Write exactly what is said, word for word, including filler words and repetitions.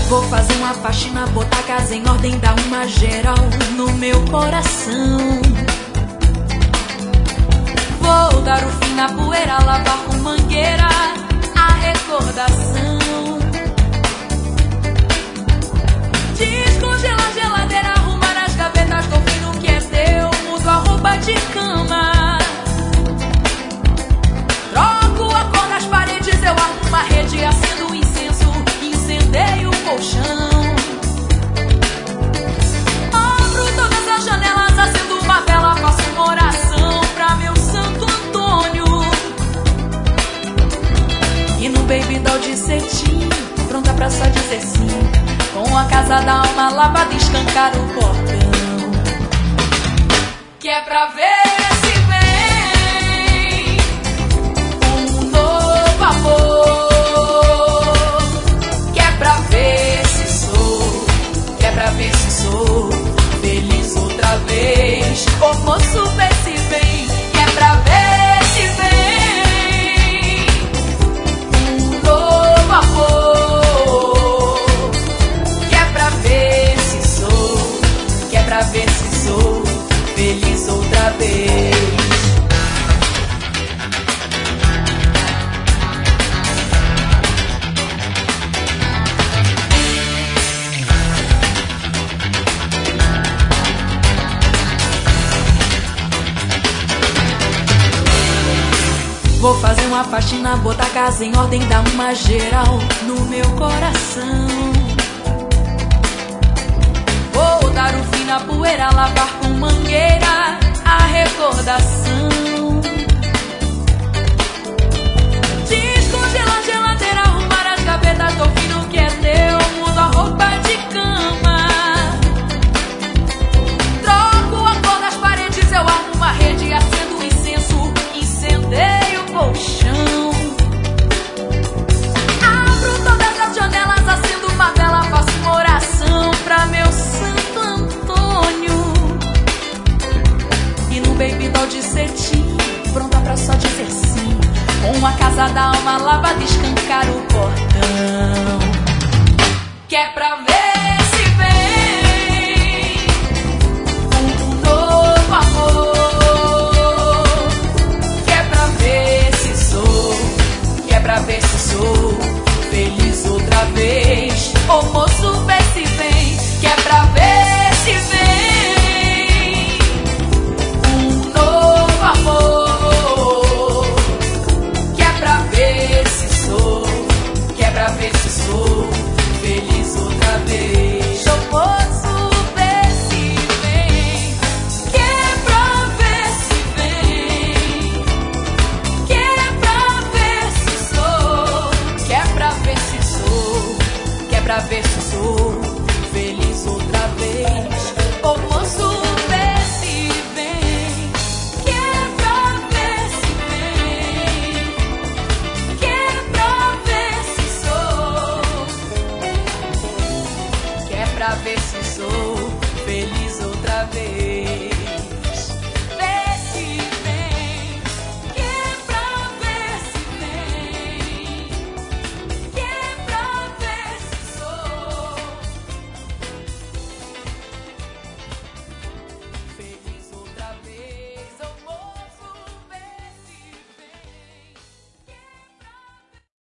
Vou fazer uma faxina, botar a casa em ordem, dar uma geral no meu coração. Vou dar o fim na poeira, lavar com mangueira a recordação. Descongela a geladeira, arrumar as gavetas, confiro o que é teu, mudo a roupa de cama. Troco a cor das paredes, eu arrumo a rede, acendo o incenso, incendeio o colchão. Abro todas as janelas, acendo uma vela, faço uma oração pra meu Santo Antônio. E no baby doll de cetim, pronta pra só dizer sim, com a casa da alma lavada, escancar o portão. Que é pra ver se vem um novo amor. Que é pra ver se sou, que é pra ver se sou feliz outra vez. Ô moço, vê se vem. Que é pra ver se vem um novo amor. Que é pra ver se sou, que é pra ver se sou feliz outra vez. Vou fazer uma faxina, botar a casa em ordem, dar uma geral no meu coração. Vou dar o fim na poeira, lavar com mangueira a recordação. Descongela a geladeira, arrumar as gavetas, confiro o que é teu, mudo a roupa de cama. Troco a cor das paredes, eu arrumo a rede, acendo o incenso, incendeio o colchão. Abro todas as janelas, acendo uma vela, faço uma oração pra meu Santo Antônio. E no baby doll de cetim, pronta pra só dizer sim, com a casa da alma lavada, escancar o portão. Que é pra ver se vem um novo amor. Que é pra ver se sou, que é pra ver se sou feliz outra vez. Ô moço, vê se vem. Que é pra ver se vem um novo amor. Que é pra ver se sou, que é pra ver se sou feliz outra vez. Ô moço, vê se vem. Que é pra ver se vem. Que é pra ver se sou, que é pra ver se sou, que é pra ver se sou